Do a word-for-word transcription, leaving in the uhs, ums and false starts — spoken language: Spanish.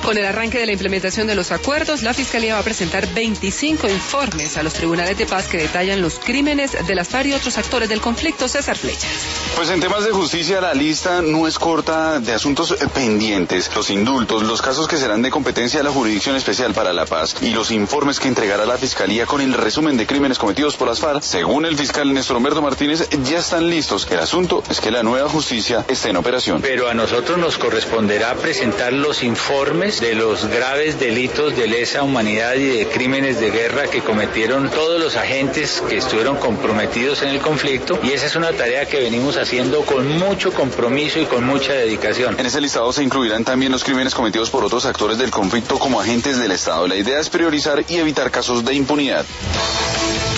Con el arranque de la implementación de los acuerdos, la Fiscalía va a presentar veinticinco informes a los tribunales de paz que detallan los crímenes de las FARC y otros actores del conflicto. César Flecha. Pues en temas de justicia la lista no es corta de asuntos pendientes. Los indultos, los casos que serán de competencia de la Jurisdicción Especial para la Paz y los informes que entregará la Fiscalía con el resumen de crímenes cometidos por las FARC, según el fiscal Néstor Humberto Martínez, ya están listos. El asunto es que la nueva justicia esté en operación. Pero a nosotros nos corresponderá presentar los informes de los graves delitos de lesa humanidad y de crímenes de guerra que cometieron todos los agentes que estuvieron comprometidos en el conflicto, y esa es una tarea que venimos haciendo con mucho compromiso y con mucha dedicación. En ese listado se incluirán también los crímenes cometidos por otros actores del conflicto como agentes del Estado. La idea es priorizar y evitar casos de impunidad.